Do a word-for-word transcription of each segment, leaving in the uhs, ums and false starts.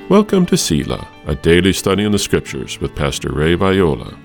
Welcome to Selah, a daily study in the Scriptures with Pastor Ray Viola.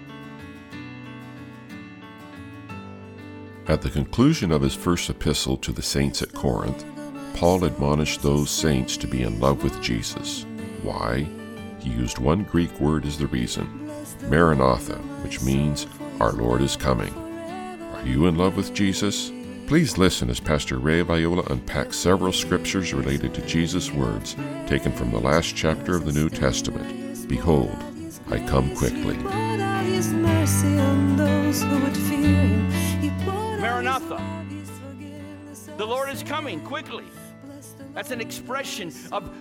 At the conclusion of his first epistle to the saints at Corinth, Paul admonished those saints to be in love with Jesus. Why? He used one Greek word as the reason, Maranatha, which means, our Lord is coming. Are you in love with Jesus? Please listen as Pastor Ray Viola unpacks several scriptures related to Jesus' words taken from the last chapter of the New Testament. Behold, I come quickly. Maranatha. The Lord is coming quickly. That's an expression of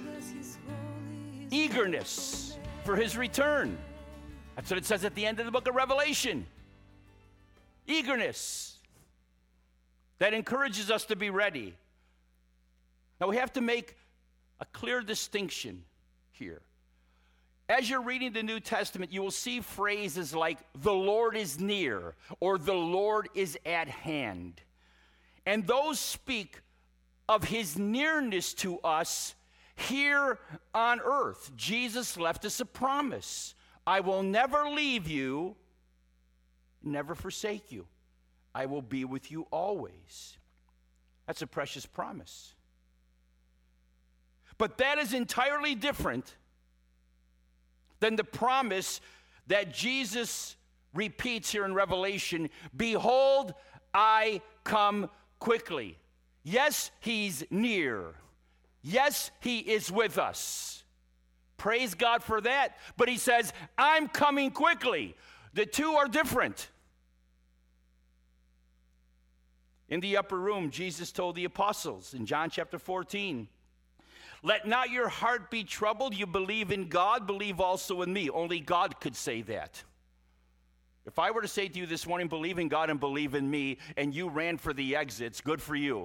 eagerness for his return. That's what it says at the end of the book of Revelation. Eagerness. That encourages us to be ready. Now we have to make a clear distinction here. As you're reading the New Testament, you will see phrases like, the Lord is near, or the Lord is at hand. And those speak of his nearness to us here on earth. Jesus left us a promise. I will never leave you, never forsake you. I will be with you always. That's a precious promise. But that is entirely different than the promise that Jesus repeats here in Revelation. Behold, I come quickly. Yes, he's near. Yes, he is with us. Praise God for that. But he says, I'm coming quickly. The two are different. In the upper room, Jesus told the apostles in John chapter fourteen, let not your heart be troubled. You believe in God, believe also in me. Only God could say that. If I were to say to you this morning, believe in God and believe in me, and you ran for the exits, good for you.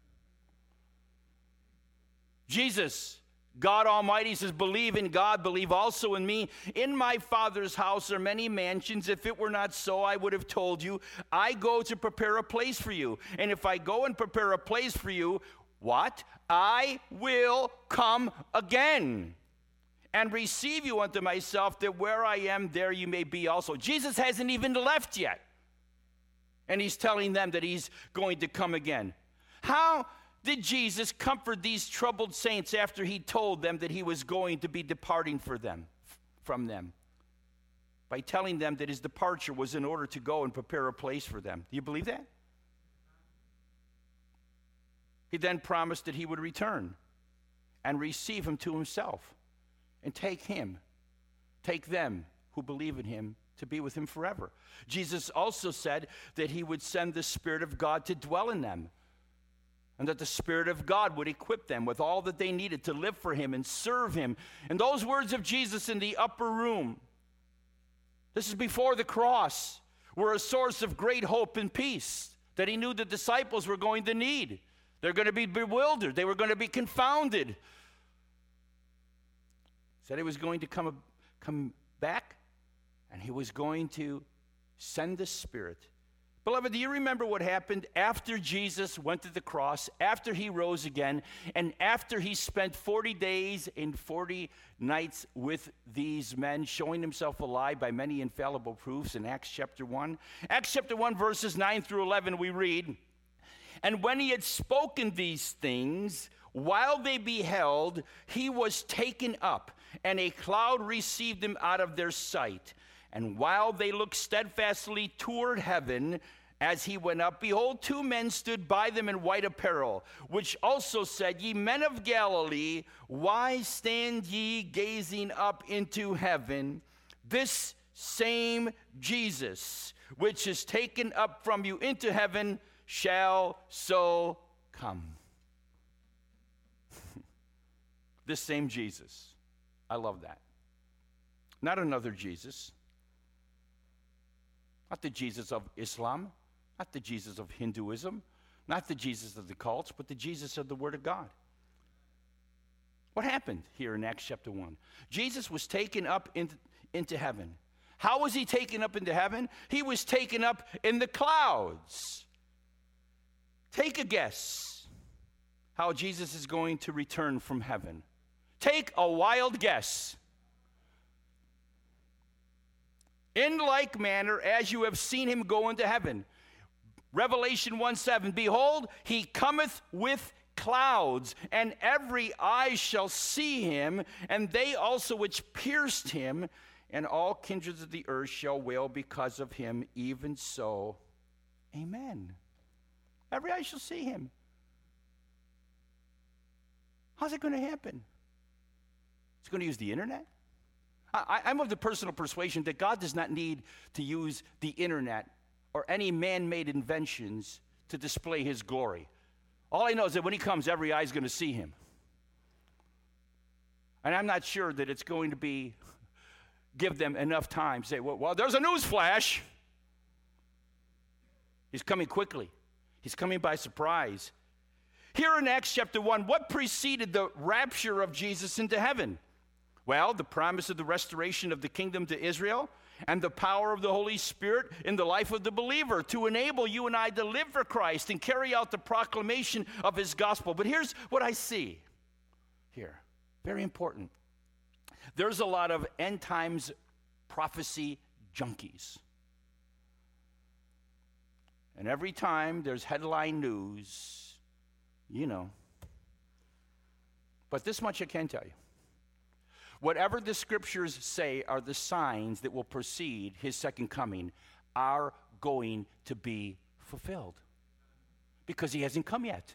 Jesus, God Almighty, says, believe in God, believe also in me. In my Father's house are many mansions. If it were not so, I would have told you. I go to prepare a place for you. And if I go and prepare a place for you, what? I will come again and receive you unto myself, that where I am, there you may be also. Jesus hasn't even left yet. And he's telling them that he's going to come again. How did Jesus comfort these troubled saints after he told them that he was going to be departing for them, from them? By telling them that his departure was in order to go and prepare a place for them. Do you believe that? He then promised that he would return and receive him to himself and take him, take them who believe in him to be with him forever. Jesus also said that he would send the Spirit of God to dwell in them, and that the Spirit of God would equip them with all that they needed to live for him and serve him. And those words of Jesus in the upper room, this is before the cross, were a source of great hope and peace that he knew the disciples were going to need. They're going to be bewildered. They were going to be confounded. He said he was going to come, come back, and he was going to send the Spirit. Beloved, do you remember what happened after Jesus went to the cross, after he rose again, and after he spent forty days and forty nights with these men, showing himself alive by many infallible proofs in Acts chapter one? Acts chapter one, verses nine through eleven, we read, and when he had spoken these things, while they beheld, he was taken up, and a cloud received him out of their sight. And while they looked steadfastly toward heaven as he went up, behold, two men stood by them in white apparel, which also said, Ye men of Galilee, why stand ye gazing up into heaven? This same Jesus, which is taken up from you into heaven, shall so come. This same Jesus. I love that. Not another Jesus. Not the Jesus of Islam, not the Jesus of Hinduism, not the Jesus of the cults, but the Jesus of the Word of God. What happened here in Acts chapter one? Jesus was taken up into, into heaven. How was he taken up into heaven? He was taken up in the clouds. Take a guess how Jesus is going to return from heaven. Take a wild guess. In like manner as you have seen him go into heaven. Revelation one seven, behold, he cometh with clouds, and every eye shall see him, and they also which pierced him, and all kindreds of the earth shall wail because of him, even so. Amen. Every eye shall see him. How's it going to happen? It's going to use the internet? I, I'm of the personal persuasion that God does not need to use the internet or any man-made inventions to display his glory. All I know is that when he comes, every eye is going to see him. And I'm not sure that it's going to be, give them enough time to say, well, well, there's a news flash. He's coming quickly. He's coming by surprise. Here in Acts chapter one, what preceded the rapture of Jesus into heaven? Well, the promise of the restoration of the kingdom to Israel and the power of the Holy Spirit in the life of the believer to enable you and I to live for Christ and carry out the proclamation of his gospel. But here's what I see here. Very important. There's a lot of end times prophecy junkies. And every time there's headline news, you know. But this much I can tell you. Whatever the scriptures say are the signs that will precede his second coming are going to be fulfilled because he hasn't come yet.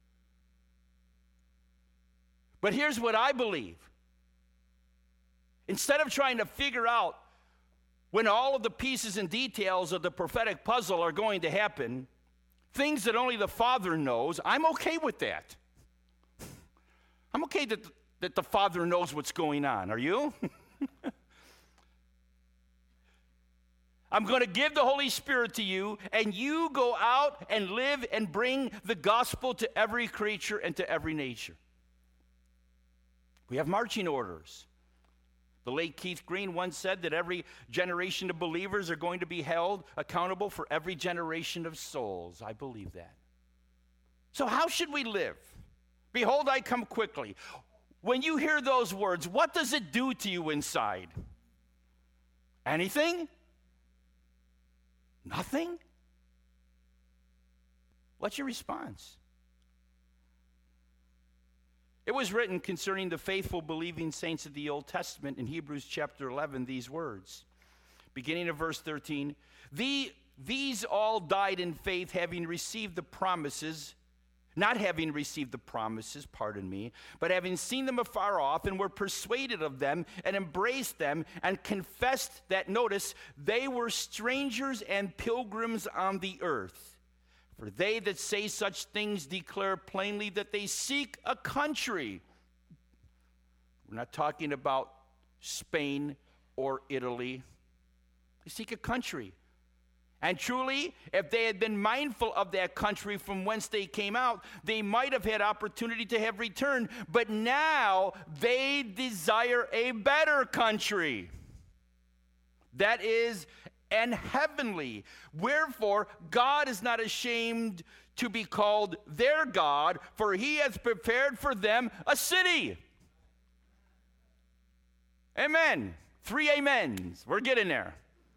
But here's what I believe. Instead of trying to figure out when all of the pieces and details of the prophetic puzzle are going to happen, things that only the Father knows, I'm okay with that. I'm okay that that the Father knows what's going on. Are you? I'm going to give the Holy Spirit to you, and you go out and live and bring the gospel to every creature and to every nature. We have marching orders. The late Keith Green once said that every generation of believers are going to be held accountable for every generation of souls. I believe that. So how should we live? Behold, I come quickly. When you hear those words, what does it do to you inside? Anything? Nothing? What's your response? It was written concerning the faithful believing saints of the Old Testament in Hebrews chapter eleven, these words. Beginning of verse thirteen, the, these all died in faith, having received the promises, not having received the promises, pardon me, but having seen them afar off and were persuaded of them and embraced them and confessed that, notice, they were strangers and pilgrims on the earth. For they that say such things declare plainly that they seek a country. We're not talking about Spain or Italy. They seek a country. And truly, if they had been mindful of that country from whence they came out, they might have had opportunity to have returned. But now they desire a better country. That is an heavenly. Wherefore, God is not ashamed to be called their God, for he has prepared for them a city. Amen. Three amens. We're getting there.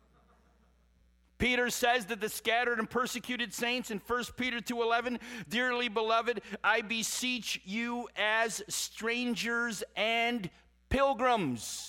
Peter says that the scattered and persecuted saints in First Peter two eleven, dearly beloved, I beseech you as strangers and pilgrims.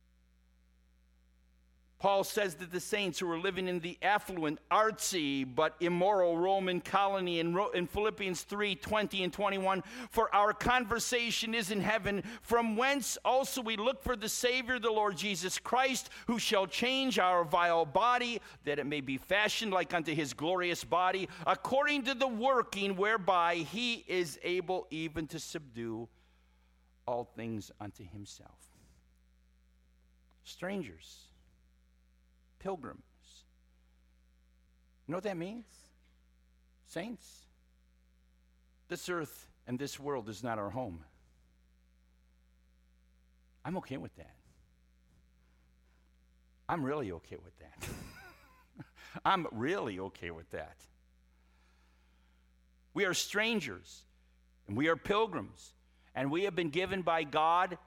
Paul says that the saints who are living in the affluent, artsy, but immoral Roman colony in, in Philippians three twenty and twenty-one, for our conversation is in heaven, from whence also we look for the Savior, the Lord Jesus Christ, who shall change our vile body, that it may be fashioned like unto his glorious body, according to the working whereby he is able even to subdue all things unto himself. Strangers. Pilgrims. You know what that means? Saints. This earth and this world is not our home. I'm okay with that. I'm really okay with that. I'm really okay with that. We are strangers and we are pilgrims. And we have been given by God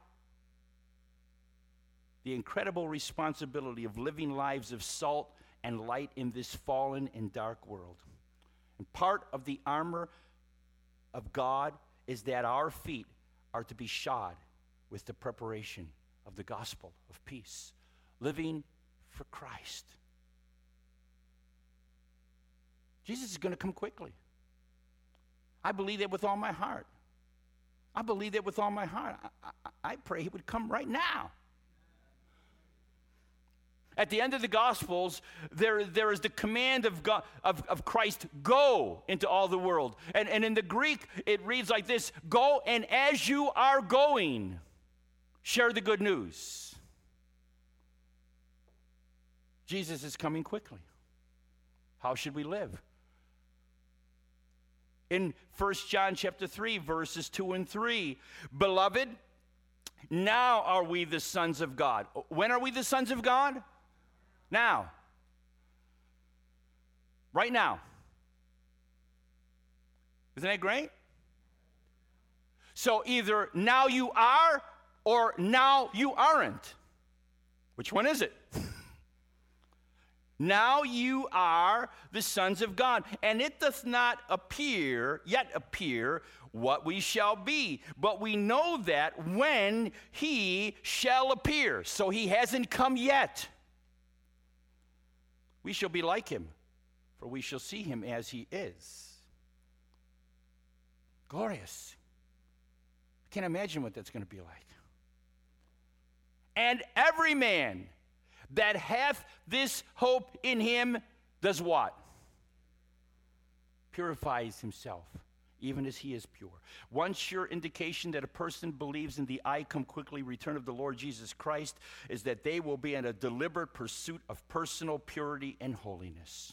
the incredible responsibility of living lives of salt and light in this fallen and dark world. And part of the armor of God is that our feet are to be shod with the preparation of the gospel of peace, living for Christ. Jesus is going to come quickly. I believe that with all my heart. I believe that with all my heart. I, I, I pray he would come right now. At the end of the Gospels, there, there is the command of, God, of, of Christ, go into all the world. And, and in the Greek, it reads like this, go, and as you are going, share the good news. Jesus is coming quickly. How should we live? In First John chapter three, verses two and three, beloved, now are we the sons of God. When are we the sons of God? Now. Right now. Isn't that great? So either now you are or now you aren't. Which one is it? Now you are the sons of God, and it doth not appear, yet appear, what we shall be. But we know that when he shall appear. So he hasn't come yet. We shall be like him, for we shall see him as he is. Glorious. I can't imagine what that's going to be like. And every man that hath this hope in him does what? Purifies himself, even as he is pure. One sure indication that a person believes in the I come quickly return of the Lord Jesus Christ is that they will be in a deliberate pursuit of personal purity and holiness.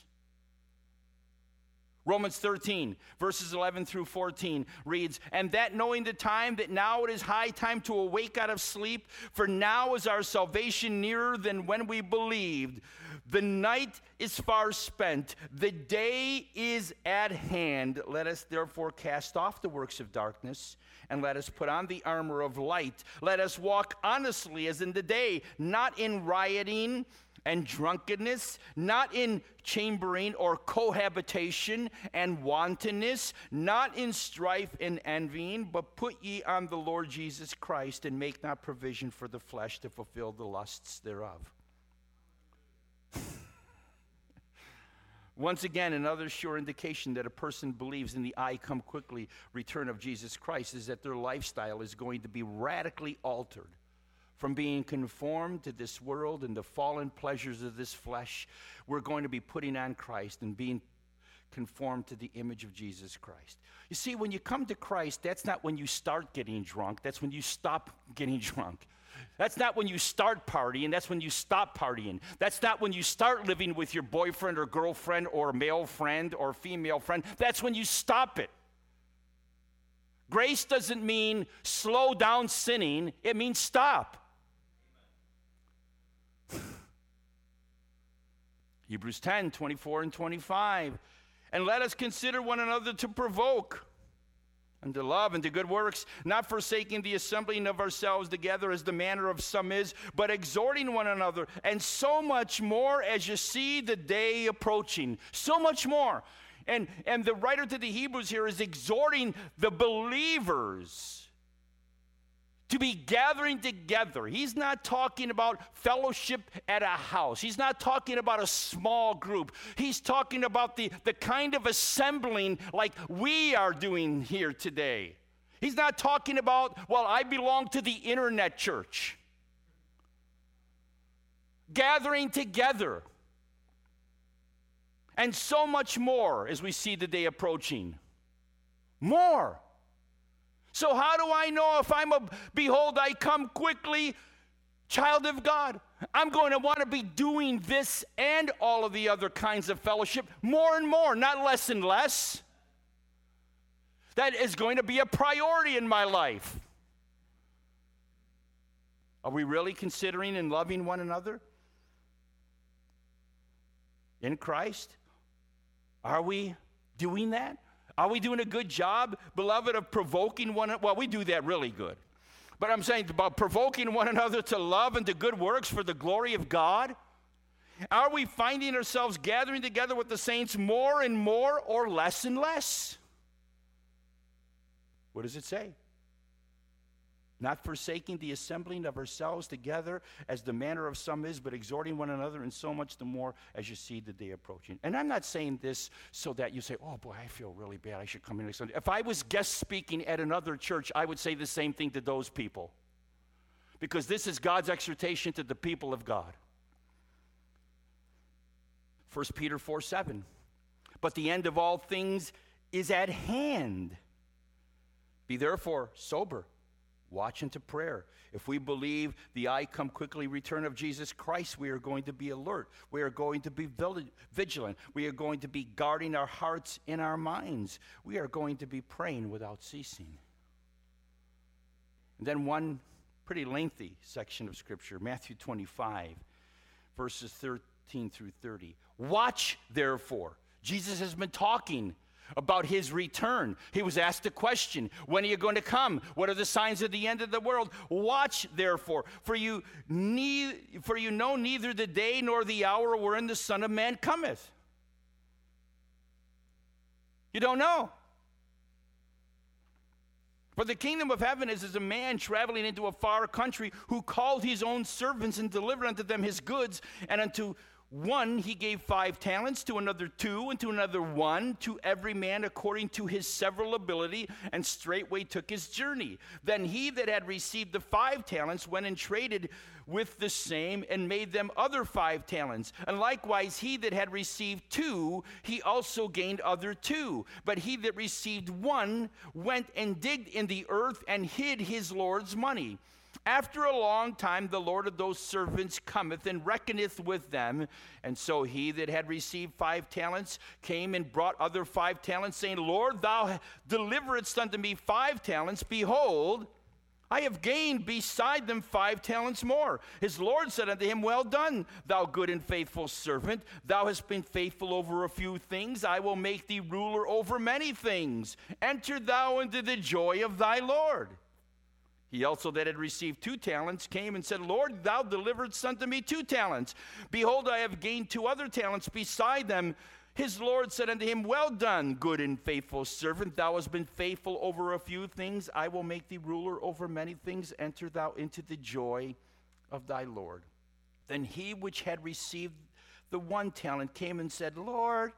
Romans thirteen, verses eleven through fourteen reads, and that knowing the time, that now it is high time to awake out of sleep, for now is our salvation nearer than when we believed. The night is far spent, the day is at hand. Let us therefore cast off the works of darkness, and let us put on the armor of light. Let us walk honestly as in the day, not in rioting and drunkenness, not in chambering or cohabitation and wantonness, not in strife and envying, but put ye on the Lord Jesus Christ, and make not provision for the flesh to fulfill the lusts thereof. Once again, another sure indication that a person believes in the I come quickly return of Jesus Christ is that their lifestyle is going to be radically altered. From being conformed to this world and the fallen pleasures of this flesh, we're going to be putting on Christ and being conformed to the image of Jesus Christ. You see, when you come to Christ, that's not when you start getting drunk. That's when you stop getting drunk. That's not when you start partying. That's when you stop partying. That's not when you start living with your boyfriend or girlfriend or male friend or female friend. That's when you stop it. Grace doesn't mean slow down sinning. It means stop. Hebrews ten, twenty-four and twenty-five. And let us consider one another to provoke unto love and to good works, not forsaking the assembling of ourselves together as the manner of some is, but exhorting one another, and so much more as you see the day approaching. So much more. And, and the writer to the Hebrews here is exhorting the believers to be gathering together. He's not talking about fellowship at a house. He's not talking about a small group. He's talking about the, the kind of assembling like we are doing here today. He's not talking about, well, I belong to the internet church. Gathering together. And so much more as we see the day approaching. More. So how do I know if I'm a, behold, I come quickly, child of God? I'm going to want to be doing this and all of the other kinds of fellowship more and more, not less and less. That is going to be a priority in my life. Are we really considering and loving one another in Christ? Are we doing that? Are we doing a good job, beloved, of provoking one another? Well, we do that really good. But I'm saying about provoking one another to love and to good works for the glory of God. Are we finding ourselves gathering together with the saints more and more or less and less? What does it say? Not forsaking the assembling of ourselves together as the manner of some is, but exhorting one another, and so much the more as you see the day approaching. And I'm not saying this so that you say, oh boy, I feel really bad, I should come in next Sunday. If I was guest speaking at another church, I would say the same thing to those people. Because this is God's exhortation to the people of God. First Peter four seven. But the end of all things is at hand. Be therefore sober. Watch into prayer. If we believe the I come quickly return of Jesus Christ, we are going to be alert. We are going to be vigilant. We are going to be guarding our hearts and our minds. We are going to be praying without ceasing. And then one pretty lengthy section of Scripture, Matthew twenty-five, verses thirteen through thirty. Watch, therefore. Jesus has been talking about his return. He was asked a question, when are you going to come? What are the signs of the end of the world? Watch, therefore, for you, ne- for you know neither the day nor the hour wherein the Son of Man cometh. You don't know. For the kingdom of heaven is as a man traveling into a far country, who called his own servants and delivered unto them his goods, and unto one he gave five talents, to another two, and to another one, to every man according to his several ability, and straightway took his journey. Then he that had received the five talents went and traded with the same, and made them other five talents. And likewise he that had received two, he also gained other two. But he that received one went and digged in the earth, and hid his Lord's money. After a long time, the Lord of those servants cometh and reckoneth with them. And so he that had received five talents came and brought other five talents, saying, Lord, thou deliveredst unto me five talents. Behold, I have gained beside them five talents more. His Lord said unto him, Well done, thou good and faithful servant. Thou hast been faithful over a few things. I will make thee ruler over many things. Enter thou into the joy of thy Lord. He also that had received two talents came and said, Lord, thou deliveredst unto me two talents. Behold, I have gained two other talents beside them. His Lord said unto him, Well done, good and faithful servant. Thou hast been faithful over a few things. I will make thee ruler over many things. Enter thou into the joy of thy Lord. Then he which had received the one talent came and said, Lord,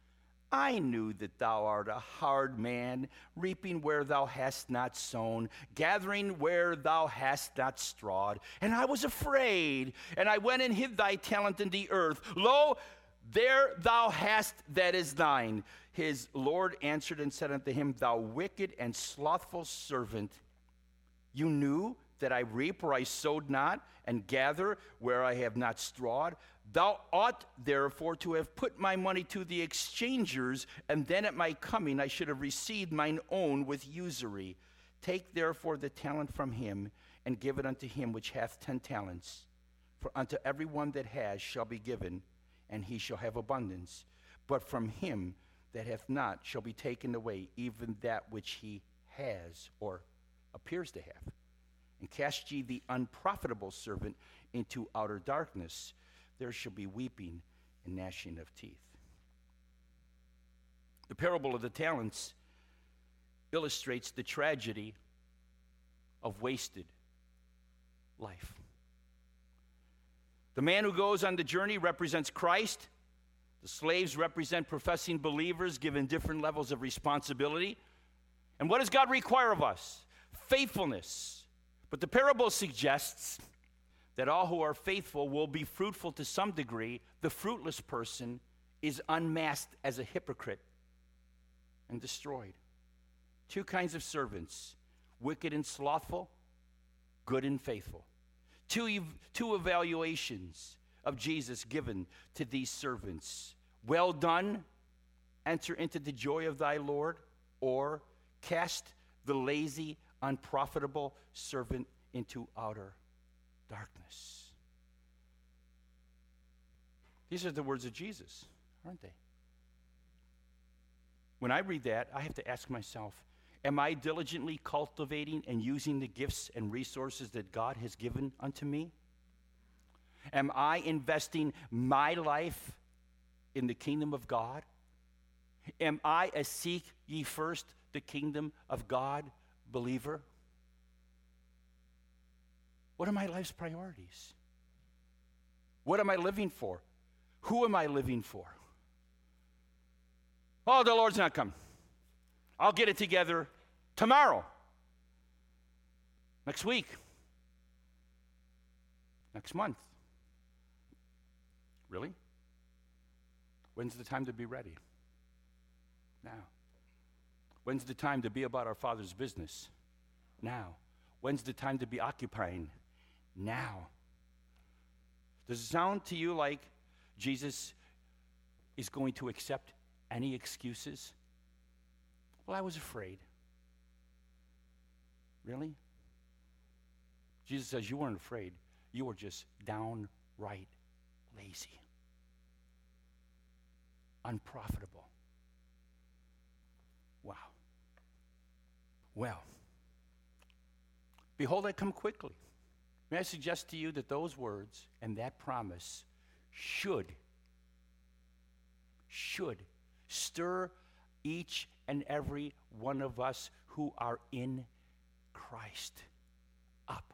I knew that thou art a hard man, reaping where thou hast not sown, gathering where thou hast not strawed. And I was afraid, and I went and hid thy talent in the earth. Lo, there thou hast that is thine. His Lord answered and said unto him, Thou wicked and slothful servant, you knew that I reap where I sowed not, and gather where I have not strawed. Thou ought therefore to have put my money to the exchangers, and then at my coming I should have received mine own with usury. Take therefore the talent from him, and give it unto him which hath ten talents. For unto every one that has shall be given, and he shall have abundance. But from him that hath not shall be taken away even that which he has, or appears to have. And cast ye the unprofitable servant into outer darkness. There shall be weeping and gnashing of teeth. The parable of the talents illustrates the tragedy of wasted life. The man who goes on the journey represents Christ. The slaves represent professing believers given different levels of responsibility. And what does God require of us? Faithfulness. But the parable suggests that all who are faithful will be fruitful to some degree. The fruitless person is unmasked as a hypocrite and destroyed. Two kinds of servants, wicked and slothful, good and faithful. Two, ev- two evaluations of Jesus given to these servants. Well done, enter into the joy of thy Lord, or cast the lazy, unprofitable servant into outer darkness. These are the words of Jesus, aren't they? when I read that, I have to ask myself, am I diligently cultivating and using the gifts and resources that God has given unto me? Am I investing my life in the kingdom of God? Am I a seek ye first the kingdom of God believer? What are my life's priorities? What am I living for? Who am I living for? Oh, the Lord's not come. I'll get it together tomorrow, next week, next month. Really? When's the time to be ready? Now. When's the time to be about our Father's business? Now. When's the time to be occupying? Now. Does it sound to you like Jesus is going to accept any excuses? Well, I was afraid. Really? Jesus says you weren't afraid. You were just downright lazy. Unprofitable. Wow. Well, behold, I come quickly. May I suggest to you that those words and that promise should, should stir each and every one of us who are in Christ up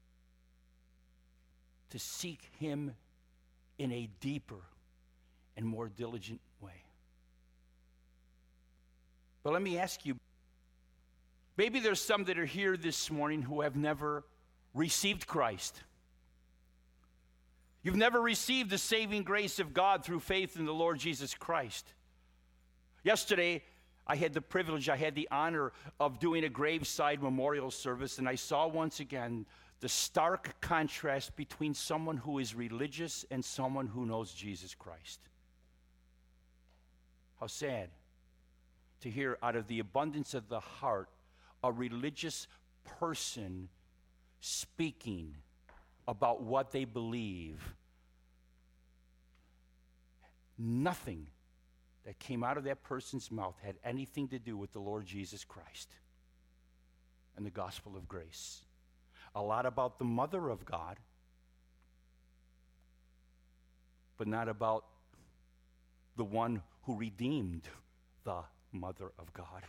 to seek him in a deeper and more diligent way. But let me ask you, maybe there's some that are here this morning who have never received Christ. You've never received the saving grace of God through faith in the Lord Jesus Christ. Yesterday, I had the privilege, I had the honor of doing a graveside memorial service, and I saw once again the stark contrast between someone who is religious and someone who knows Jesus Christ. How sad to hear out of the abundance of the heart a religious person speaking about what they believe. Nothing that came out of that person's mouth had anything to do with the Lord Jesus Christ and the gospel of grace. A lot about the mother of God, but not about the one who redeemed the mother of God.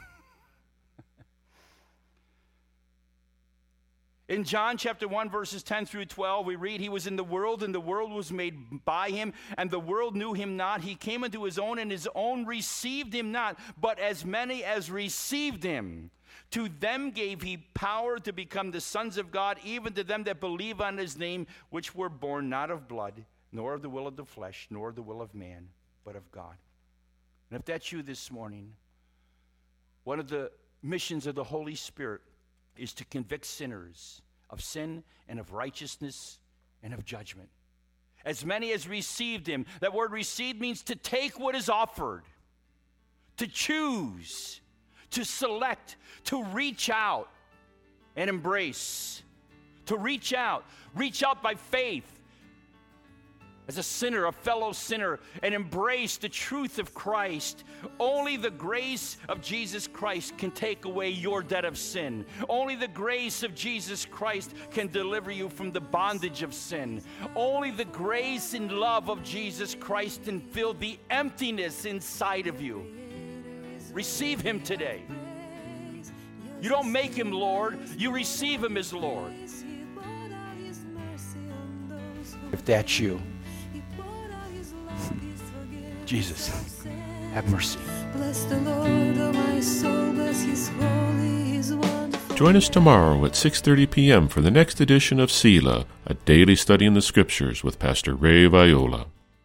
In John chapter one, verses ten through twelve, we read, he was in the world, and the world was made by him, and the world knew him not. He came into his own, and his own received him not. But as many as received him, to them gave he power to become the sons of God, even to them that believe on his name, which were born not of blood, nor of the will of the flesh, nor the will of man, but of God. And if that's you this morning, one of the missions of the Holy Spirit is to convict sinners of sin and of righteousness and of judgment. As many as received him. That word received means to take what is offered, to choose, to select, to reach out and embrace. To reach out. Reach out by faith as a sinner, a fellow sinner, and embrace the truth of Christ. Only the grace of Jesus Christ can take away your debt of sin. Only the grace of Jesus Christ can deliver you from the bondage of sin. Only the grace and love of Jesus Christ can fill the emptiness inside of you. Receive him today. You don't make him Lord, you receive him as Lord. If that's you, Jesus, have mercy. Bless the Lord, oh my soul, bless his holy, his wonderful. Join us tomorrow at six thirty p.m. for the next edition of Selah, a daily study in the Scriptures with Pastor Ray Viola.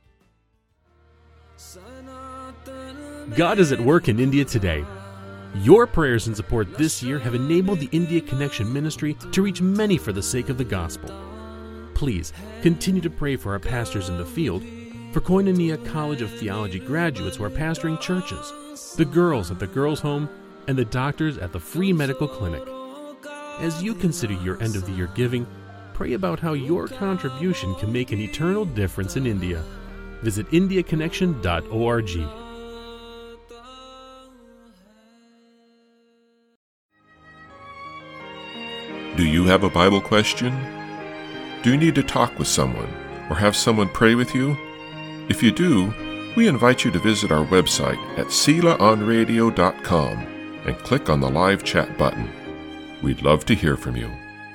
God is at work in India today. Your prayers and support this year have enabled the India Connection Ministry to reach many for the sake of the gospel. Please continue to pray for our pastors in the field, for Koinonia College of Theology graduates who are pastoring churches, the girls at the girls' home, and the doctors at the free medical clinic. As you consider your end-of-the-year giving, pray about how your contribution can make an eternal difference in India. Visit india connection dot org. Do you have a Bible question? Do you need to talk with someone or have someone pray with you? If you do, we invite you to visit our website at selah on radio dot com and click on the live chat button. We'd love to hear from you.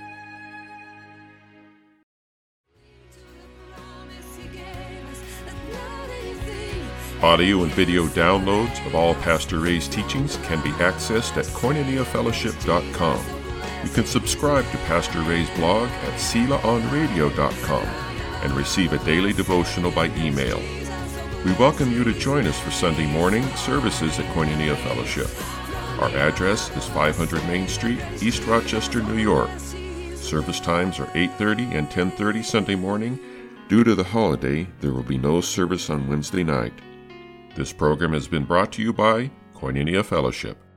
Audio and video downloads of all Pastor Ray's teachings can be accessed at koinonia fellowship dot com. You can subscribe to Pastor Ray's blog at selah on radio dot com and receive a daily devotional by email. We welcome you to join us for Sunday morning services at Koinonia Fellowship. Our address is five hundred Main Street, East Rochester, New York. Service times are eight thirty and ten thirty Sunday morning. Due to the holiday, there will be no service on Wednesday night. This program has been brought to you by Koinonia Fellowship.